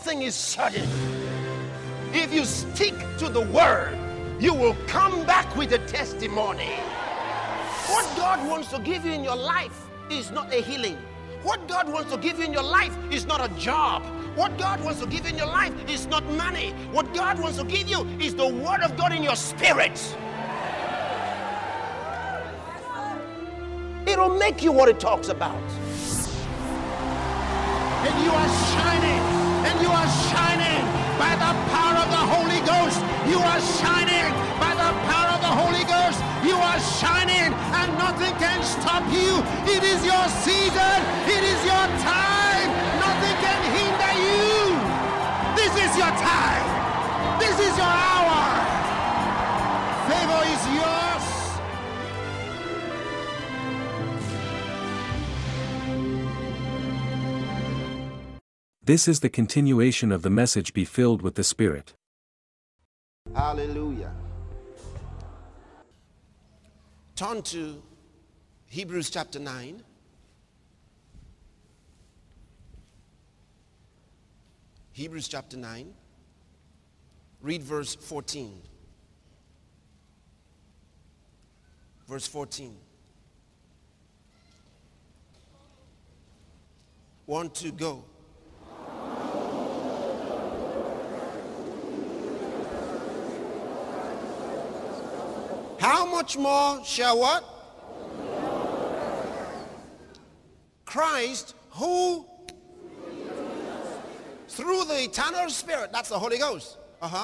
thing is certain. If you stick to the word, you will come back with a testimony. What God wants to give you in your life is not a healing. What God wants to give you in your life is not a job. What God wants to give you in your life is not money. What God wants to give you is the word of God in your spirit. It'll make you what it talks about. And you are shining. And you are shining by the power of the Holy Ghost. You are shining by the power of the Holy Ghost. You are shining and nothing can stop you. It is your season. It is your time. Nothing can hinder you. This is your time. This is your hour. Favor is yours. This is the continuation of the message. Be filled with the Spirit. Hallelujah. Turn to Hebrews chapter 9. Hebrews chapter 9. Read verse 14. Verse 14. 1, 2, go. How much more shall what? Christ, who through the eternal Spirit, that's the Holy Ghost,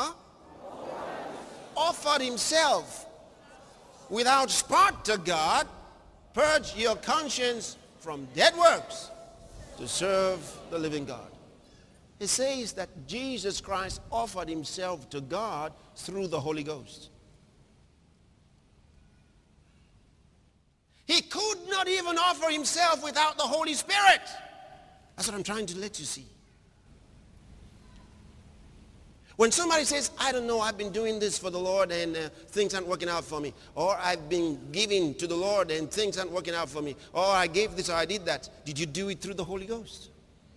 offered himself without spot to God, purge your conscience from dead works to serve the living God. It says that Jesus Christ offered himself to God through the Holy Ghost. He could not even offer himself without the Holy Spirit. That's what I'm trying to let you see. When somebody says, I don't know, I've been doing this for the Lord and things aren't working out for me. Or I've been giving to the Lord and things aren't working out for me. Or I gave this or I did that. Did you do it through the Holy Ghost?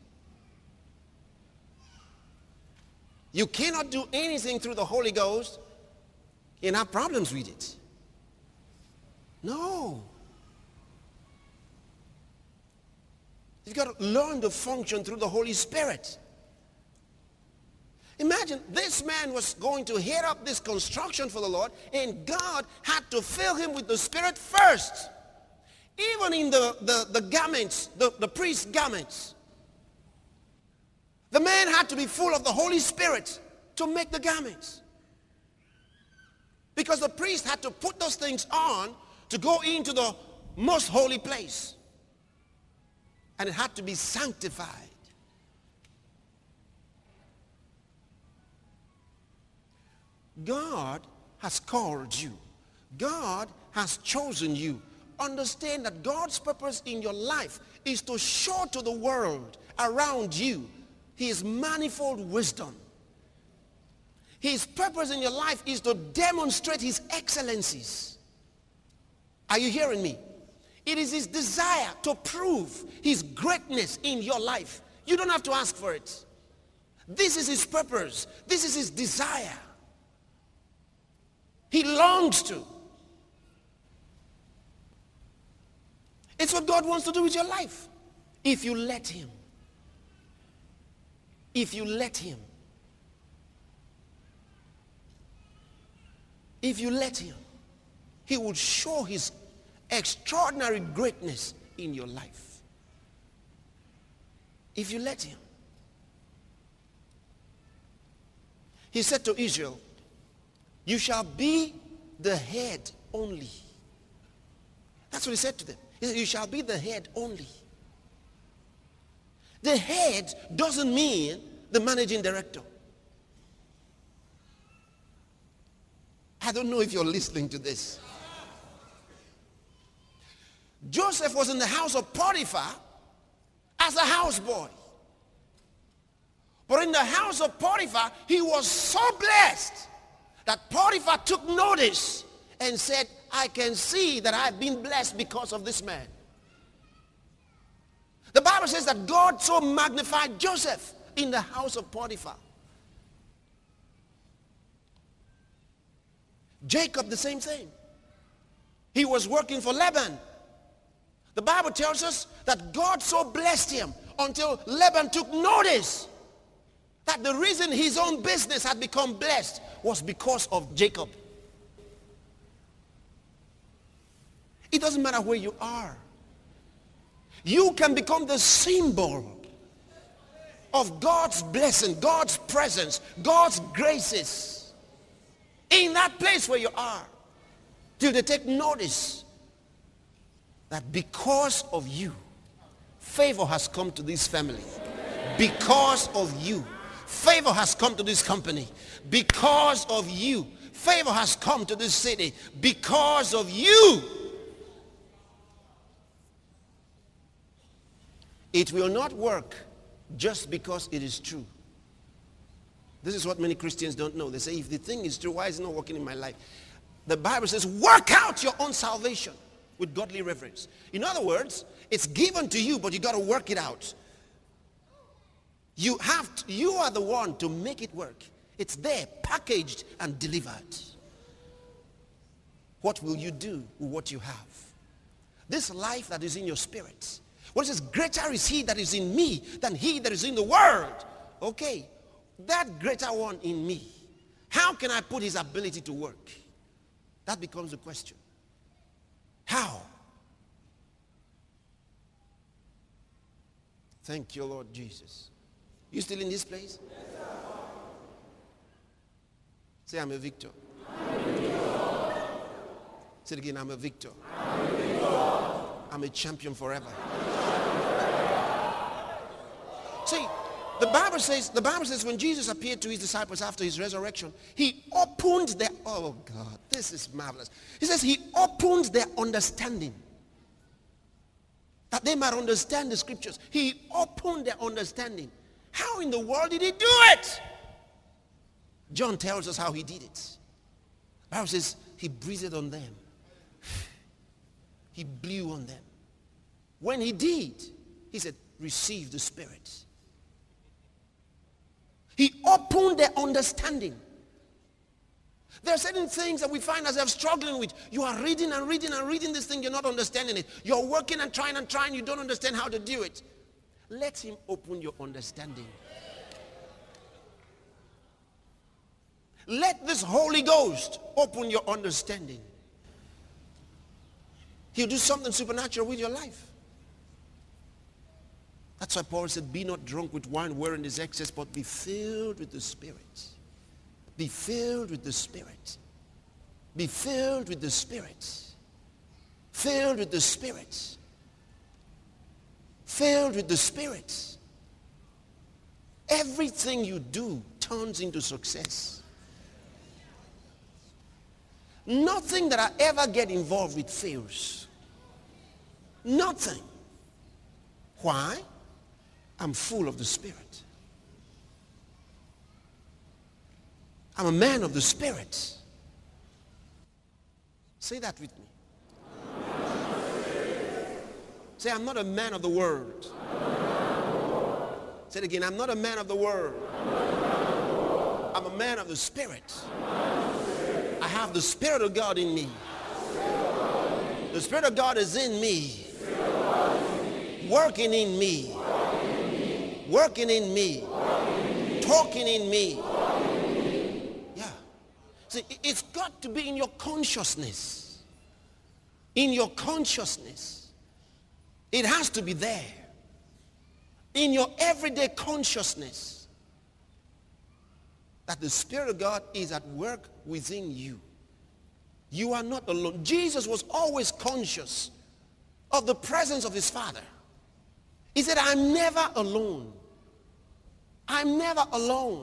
You cannot do anything through the Holy Ghost and have problems with it. No. You've got to learn to function through the Holy Spirit. Imagine this man was going to head up this construction for the Lord, and God had to fill him with the Spirit first. Even in the garments, the priest's garments. The man had to be full of the Holy Spirit to make the garments. Because the priest had to put those things on to go into the most holy place. And it had to be sanctified. God has called you. God has chosen you. Understand that God's purpose in your life is to show to the world around you his manifold wisdom. His purpose in your life is to demonstrate his excellencies. Are you hearing me? It is his desire to prove his greatness in your life. You don't have to ask for it. This is his purpose. This is his desire. He longs to. It's what God wants to do with your life. If you let him. If you let him. If you let him, he will show his extraordinary greatness in your life. If you let him. He said to Israel, you shall be the head only. That's what he said to them. He said, you shall be the head only. The head doesn't mean the managing director. I don't know if you're listening to this. Joseph was in the house of Potiphar as a houseboy. But in the house of Potiphar, he was so blessed that Potiphar took notice and said, I can see that I've been blessed because of this man. The Bible says that God so magnified Joseph in the house of Potiphar. Jacob, the same thing. He was working for Laban. The Bible tells us that God so blessed him until Laban took notice that the reason his own business had become blessed was because of Jacob. It doesn't matter where you are. You can become the symbol of God's blessing, God's presence, God's graces in that place where you are, till they take notice that because of you, favor has come to this family. Because of you, favor has come to this company. Because of you, favor has come to this city. Because of you. It will not work just because it is true. This is what many Christians don't know. They say, if the thing is true, why is it not working in my life? The Bible says, work out your own salvation with godly reverence. In other words, it's given to you, but you got to work it out. You are the one to make it work. It's there, packaged and delivered. What will you do with what you have? This life that is in your spirit. What it says, greater is he that is in me than he that is in the world. Okay, that greater one in me, how can I put his ability to work? That becomes the question. How? Thank you, Lord Jesus. You still in this place? Yes, sir. Say, I'm a victor. Say it again, I'm a victor. I'm a champion forever. See, the Bible says when Jesus appeared to his disciples after his resurrection, he opened their, oh God, this is marvelous. He says he opened their understanding, that they might understand the scriptures. He opened their understanding. How in the world did he do it? John tells us how he did it. The Bible says he breathed on them. He blew on them. When he did, he said, receive the Spirit. He opened their understanding. There are certain things that we find ourselves struggling with. You are reading and reading and reading this thing, you're not understanding it. You're working and trying, you don't understand how to do it. Let him open your understanding. Let this Holy Ghost open your understanding. He'll do something supernatural with your life. That's why Paul said, be not drunk with wine wherein is excess, but be filled with the Spirit. Be filled with the Spirit. Be filled with the Spirit. Filled with the Spirit. Filled with the Spirit. Everything you do turns into success. Nothing that I ever get involved with fails. Nothing. Why? I'm full of the Spirit. I'm a man of the Spirit. Say that with me. Say, I'm not a man of the world. Say it again, I'm not a man of the world. I'm a man of the Spirit. I have the Spirit of God in me. The Spirit of God is in me. Working in me. Working in me. Talking in me. Yeah. See, it's got to be in your consciousness. In your consciousness. It has to be there. In your everyday consciousness. That the Spirit of God is at work within you. You are not alone. Jesus was always conscious of the presence of his Father. He said, I'm never alone. I'm never alone.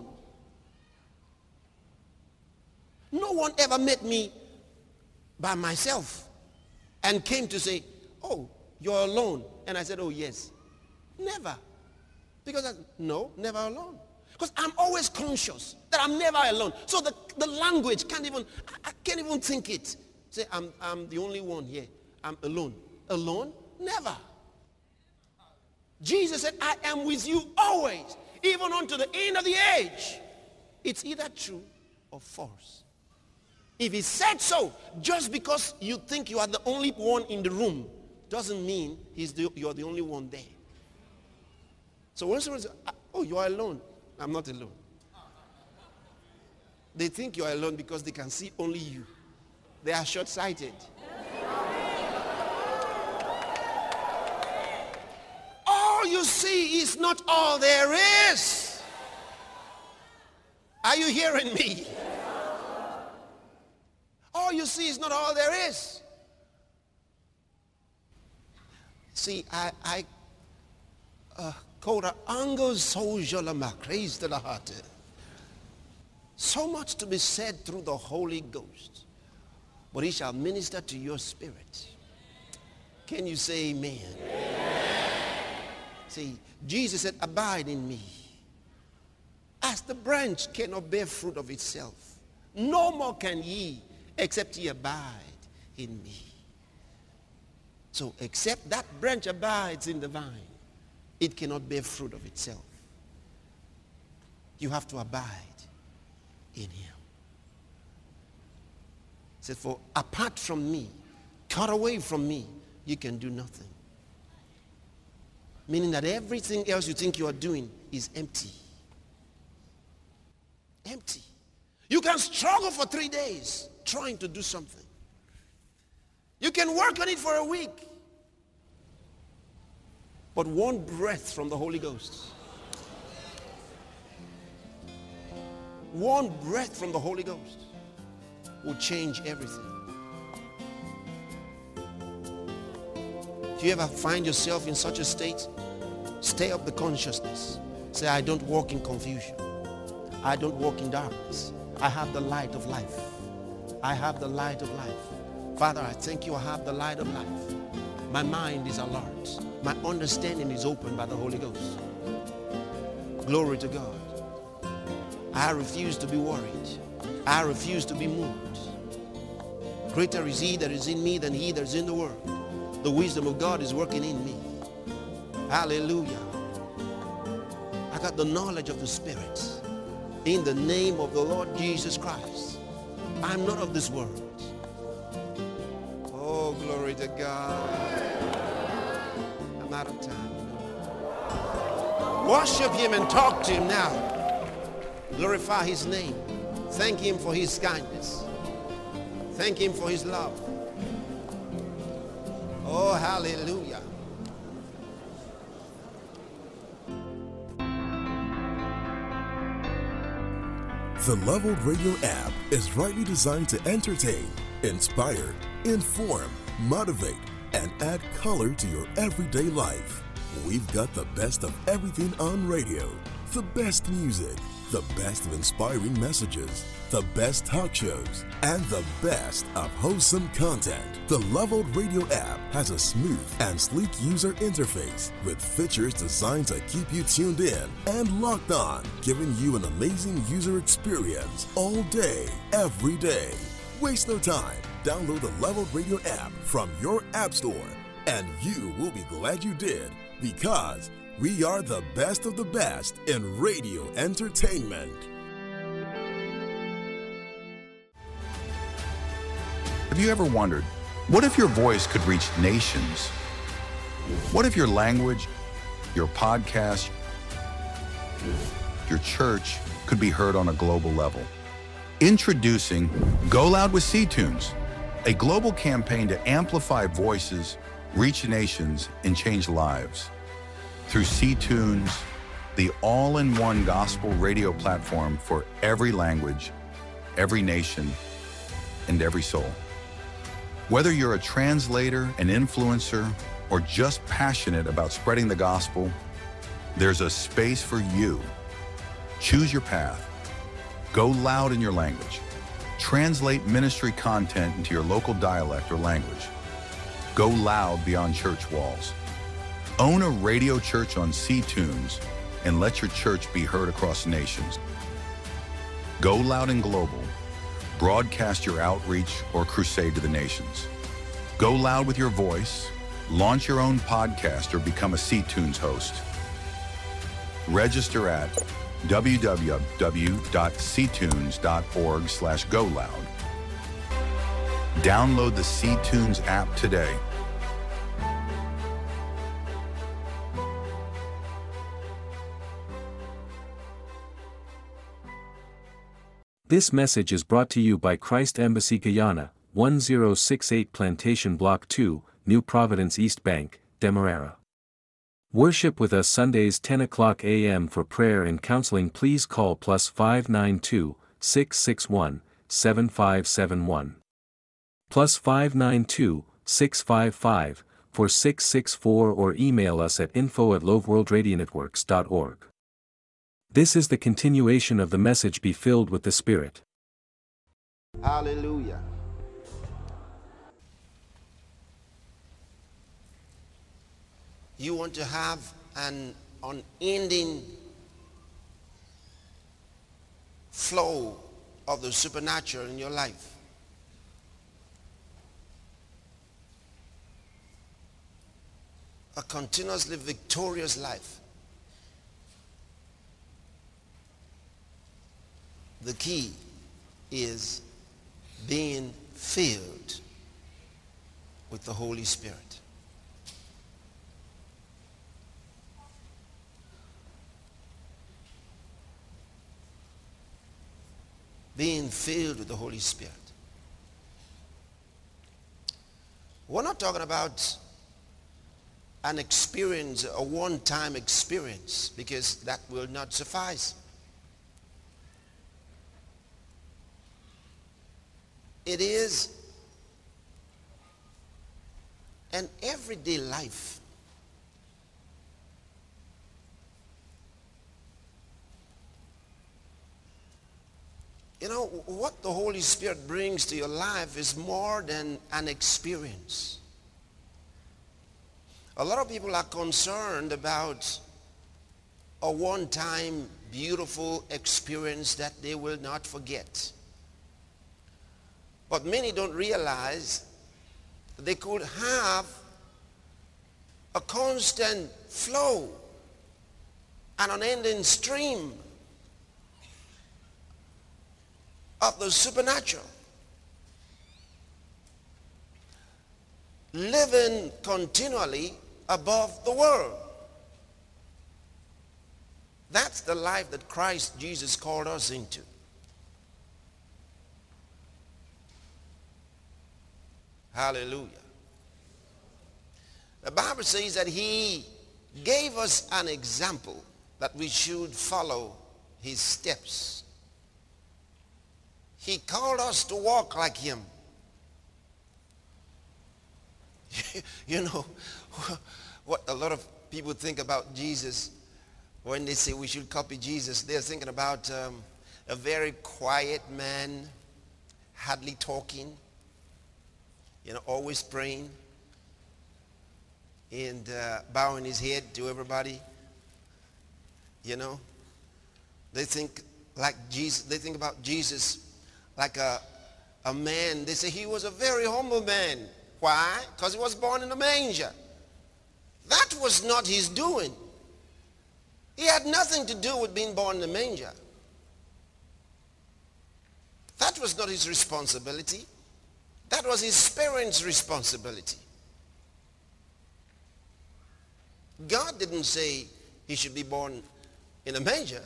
No one ever met me by myself and came to say, oh, you're alone. And I said, oh, yes. Never. Because no, never alone. Because I'm always conscious that I'm never alone. So the language can't even, I can't even think it. Say, I'm the only one here. I'm alone. Alone? Never. Jesus said, I am with you always, even unto the end of the age, it's either true or false. If he said so, just because you think you are the only one in the room, doesn't mean you're the only one there. So when someone says, oh, you are alone. I'm not alone. They think you are alone because they can see only you. They are short-sighted. All you see is not all there is. Are you hearing me? All you see is not all there is. See, so much to be said through the Holy Ghost, but he shall minister to your spirit. Can you say amen? Amen. See, Jesus said, abide in me. As the branch cannot bear fruit of itself, no more can ye, except ye abide in me. So except that branch abides in the vine, it cannot bear fruit of itself. You have to abide in him. He said, for apart from me, cut away from me, you can do nothing. Meaning that everything else you think you are doing is empty. Empty. You can struggle for 3 days trying to do something. You can work on it for a week. But one breath from the Holy Ghost, one breath from the Holy Ghost will change everything. If you ever find yourself in such a state, stay up the consciousness. Say, I don't walk in confusion. I don't walk in darkness. I have the light of life. I have the light of life. Father, I thank you, I have the light of life. My mind is alert. My understanding is open by the Holy Ghost. Glory to God. I refuse to be worried. I refuse to be moved. Greater is he that is in me than he that is in the world. The wisdom of God is working in me. Hallelujah. I got the knowledge of the Spirit. In the name of the Lord Jesus Christ. I'm not of this world. Oh, glory to God. I'm out of time. Worship him and talk to him now. Glorify his name. Thank him for his kindness. Thank him for his love. Oh, hallelujah. The Leveled Radio app is rightly designed to entertain, inspire, inform, motivate, and add color to your everyday life. We've got the best of everything on radio, the best music, the best of inspiring messages, the best talk shows, and the best of wholesome content. The Leveled Radio app has a smooth and sleek user interface with features designed to keep you tuned in and locked on, giving you an amazing user experience all day, every day. Waste no time. Download the Leveled Radio app from your app store, and you will be glad you did, because we are the best of the best in radio entertainment. Have you ever wondered, what if your voice could reach nations? What if your language, your podcast, your church could be heard on a global level? Introducing Go Loud with C-Tunes, a global campaign to amplify voices, reach nations, and change lives. Through C-Tunes, the all-in-one gospel radio platform for every language, every nation, and every soul. Whether you're a translator, an influencer, or just passionate about spreading the gospel, there's a space for you. Choose your path. Go loud in your language. Translate ministry content into your local dialect or language. Go loud beyond church walls. Own a radio church on C-Tunes and let your church be heard across nations. Go loud and global. Broadcast your outreach or crusade to the nations. Go loud with your voice. Launch your own podcast or become a C-Tunes host. Register at www.ctunes.org/GoLoud. Download the C-Tunes app today. This message is brought to you by Christ Embassy Guyana, 1068 Plantation Block 2, New Providence East Bank, Demerara. Worship with us Sundays 10 o'clock a.m. For prayer and counseling. Please call +592 661 7571. +592 655 4664 or email us at info@loveworldradionetworks.org. This is the continuation of the message. Be filled with the Spirit. Hallelujah. You want to have an unending flow of the supernatural in your life. A continuously victorious life. The key is being filled with the Holy Spirit. Being filled with the Holy Spirit. We're not talking about an experience, a one-time experience, because that will not suffice. It is an everyday life. You know, what the Holy Spirit brings to your life is more than an experience. A lot of people are concerned about a one-time beautiful experience that they will not forget. But many don't realize they could have a constant flow, an unending stream of the supernatural, living continually above the world. That's the life that Christ Jesus called us into. Hallelujah. The Bible says that he gave us an example that we should follow his steps. He called us to walk like him. You know, what a lot of people think about Jesus when they say we should copy Jesus, they're thinking about a very quiet man, hardly talking, you know, always praying and bowing his head to everybody. You know, they think like Jesus, they think about Jesus like a man. They say he was a very humble man. Why? Because he was born in a manger. That was not his doing. He had nothing to do with being born in a manger. That was not his responsibility. That was his parents' responsibility. God didn't say he should be born in a manger.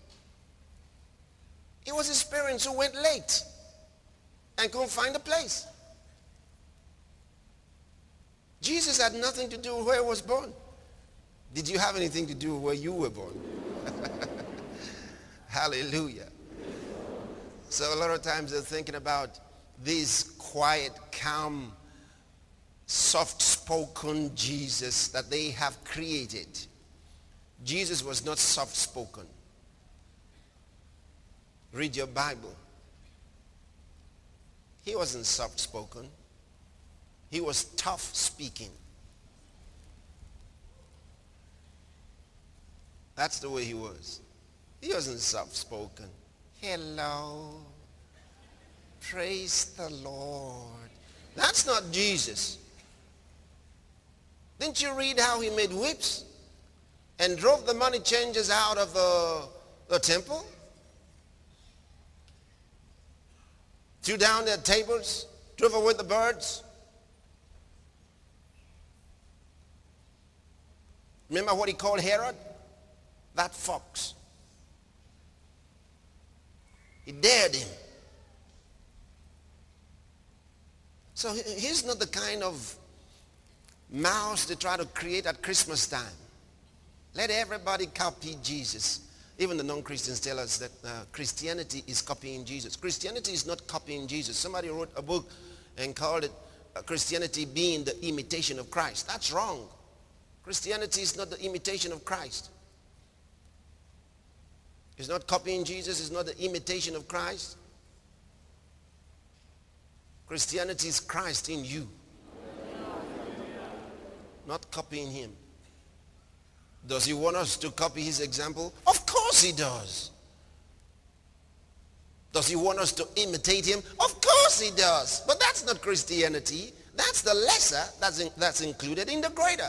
It was his parents who went late and couldn't find a place. Jesus had nothing to do with where he was born. Did you have anything to do with where you were born? Hallelujah. So a lot of times they're thinking about this quiet, calm, soft-spoken Jesus that they have created. Jesus was not soft-spoken. Read your Bible. He wasn't soft-spoken. He was tough-speaking. That's the way he was. He wasn't soft-spoken. Hello. Praise the Lord. That's not Jesus. Didn't you read how he made whips and drove the money changers out of the temple, threw down their tables, drove away the birds. Remember what he called Herod? That fox. He dared him. So he's not the kind of mouse they try to create at Christmas time. Let everybody copy Jesus. Even the non-Christians tell us that Christianity is copying Jesus. Christianity is not copying Jesus. Somebody wrote a book and called it Christianity being the imitation of Christ. That's wrong. Christianity is not the imitation of Christ. It's not copying Jesus. It's not the imitation of Christ. Christianity is Christ in you. Not copying him. Does he want us to copy his example? Of course he does. Does he want us to imitate him? Of course he does. But that's not Christianity. That's the lesser that's included in the greater.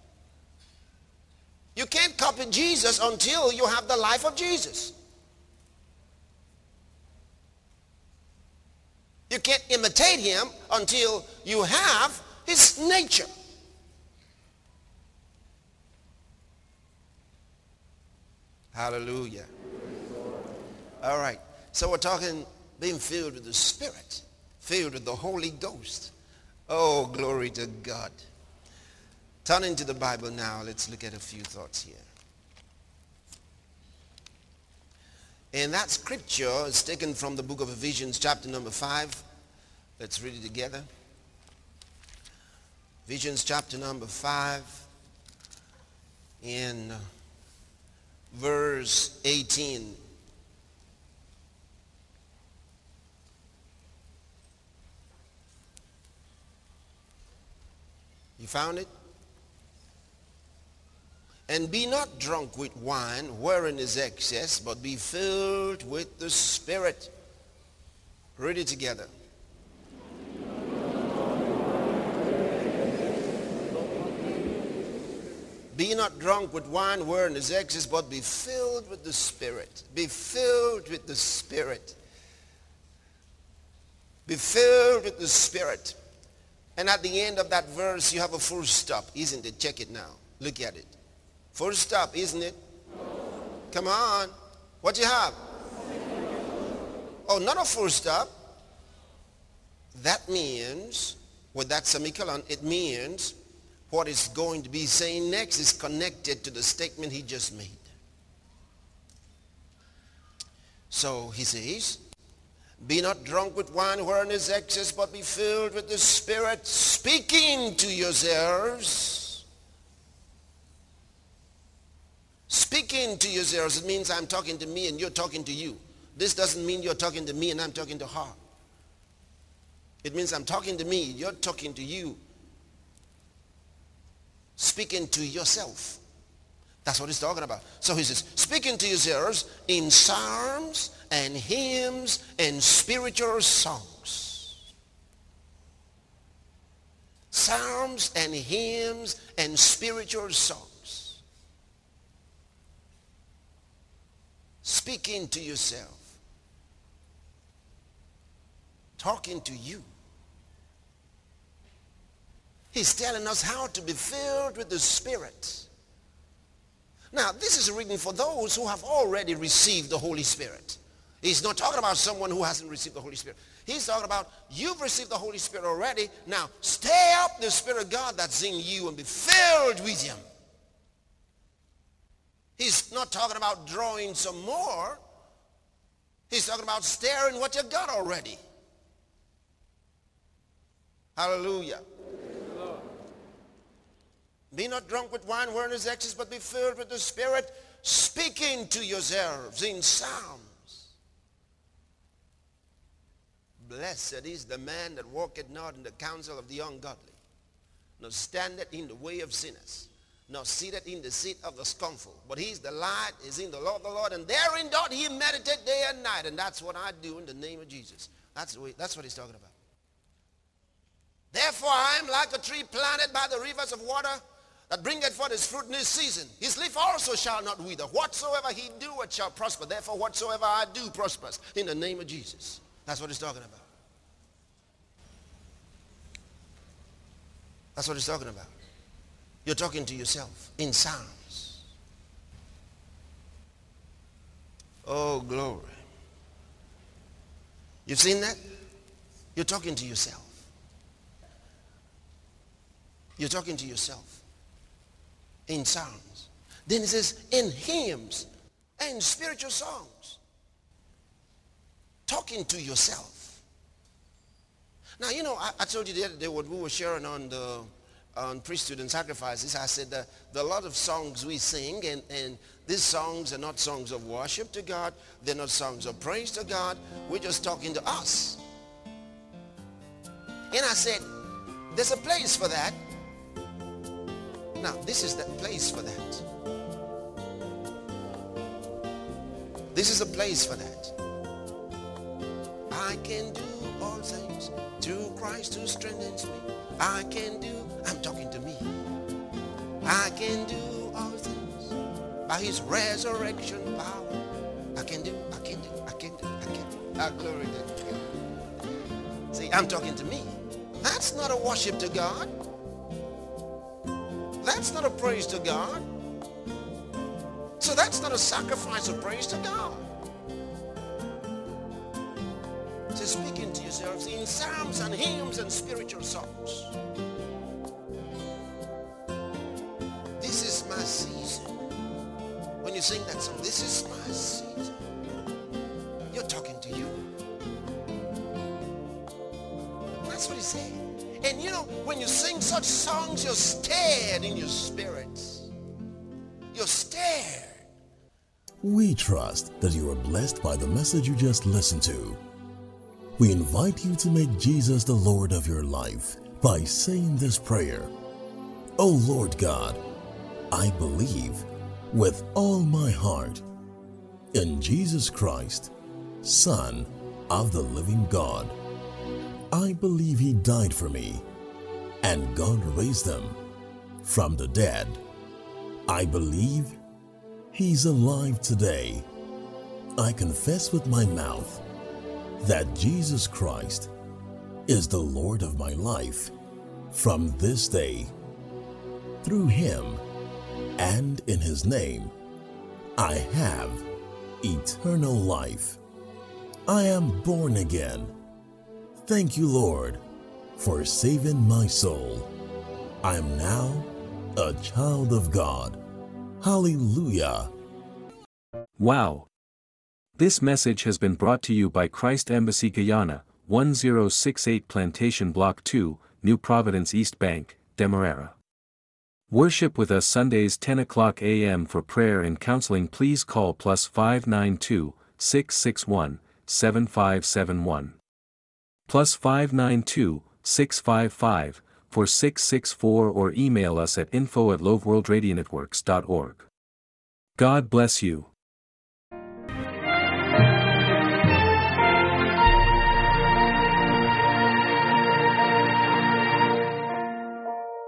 You can't copy Jesus until you have the life of Jesus. You can't imitate him until you have his nature. Hallelujah. All right. So we're talking being filled with the Spirit, filled with the Holy Ghost. Oh, glory to God. Turning to the Bible now, let's look at a few thoughts here. And that scripture is taken from the book of Ephesians, chapter number 5. Let's read it together. Ephesians, chapter number 5, in verse 18. You found it? And be not drunk with wine, wherein is excess, but be filled with the Spirit. Read it together. Be not drunk with wine, wherein is excess, but be filled with the Spirit. Be filled with the Spirit. Be filled with the Spirit. And at the end of that verse, you have a full stop, isn't it? Check it now. Look at it. Full stop, isn't it? Come on. What you have? Oh, not a full stop. That means, with that semicolon, it means what is going to be saying next is connected to the statement he just made. So he says, be not drunk with wine wherein is excess, but be filled with the Spirit, speaking to yourselves. Speaking to yourselves, it means I'm talking to me and you're talking to you. This doesn't mean you're talking to me and I'm talking to her. It means I'm talking to me, you're talking to you. Speaking to yourself. That's what he's talking about. So he says, speaking to yourselves in psalms and hymns and spiritual songs. Psalms and hymns and spiritual songs. Speaking to yourself. Talking to you. He's telling us how to be filled with the Spirit. Now, this is written for those who have already received the Holy Spirit. He's not talking about someone who hasn't received the Holy Spirit. He's talking about you've received the Holy Spirit already. Now, stir up the Spirit of God that's in you and be filled with him. He's not talking about drawing some more. He's talking about stirring what you got already. Hallelujah. Be not drunk with wine wherein is excess, but be filled with the Spirit, speaking to yourselves in psalms. Blessed is the man that walketh not in the counsel of the ungodly, nor standeth in the way of sinners, nor sitteth in the seat of the scornful. But his delight is in the law of the Lord, and therein doth he meditate day and night. And that's what I do in the name of Jesus. That's what he's talking about. Therefore I am like a tree planted by the rivers of water, that bringeth forth his fruit in his season. His leaf also shall not wither. Whatsoever he doeth shall prosper. Therefore, whatsoever I do prospers in the name of Jesus. That's what he's talking about. That's what he's talking about. You're talking to yourself in Psalms. Oh, glory. You've seen that? You're talking to yourself. You're talking to yourself in Psalms. Then it says in hymns and spiritual songs. Talking to yourself. Now, you know, I told you the other day when we were sharing on priesthood and sacrifices, I said that there are a lot of songs we sing, and these songs are not songs of worship to God. They're not songs of praise to God. We're just talking to us. And I said, there's a place for that. Now, this is the place for that. This is a place for that. I can do all things through Christ who strengthens me. I can do, I'm talking to me. I can do all things by his resurrection power. I can do. Glory to God. See, I'm talking to me. That's not a worship to God. That's not a praise to God. So that's not a sacrifice of praise to God. So speaking to yourselves in psalms and hymns and spiritual songs. This is my season. When you sing that song, this is my season. You're talking to you. That's what he's saying. And you know, when you sing such songs, you're stirred in your spirits. You're stirred. We trust that you are blessed by the message you just listened to. We invite you to make Jesus the Lord of your life by saying this prayer. Oh Lord God, I believe with all my heart in Jesus Christ, Son of the living God. I believe he died for me and God raised him from the dead. I believe he's alive today. I confess with my mouth that Jesus Christ is the Lord of my life from this day. Through him and in his name, I have eternal life. I am born again. Thank you, Lord, for saving my soul. I am now a child of God. Hallelujah. Wow! This message has been brought to you by Christ Embassy Guyana, 1068 Plantation Block 2, New Providence East Bank, Demerara. Worship with us Sundays 10 o'clock a.m. For prayer and counseling. Please call +592 661 7571. +592 655 4664 or email us at info@loveworldradionetworks.org. God bless you.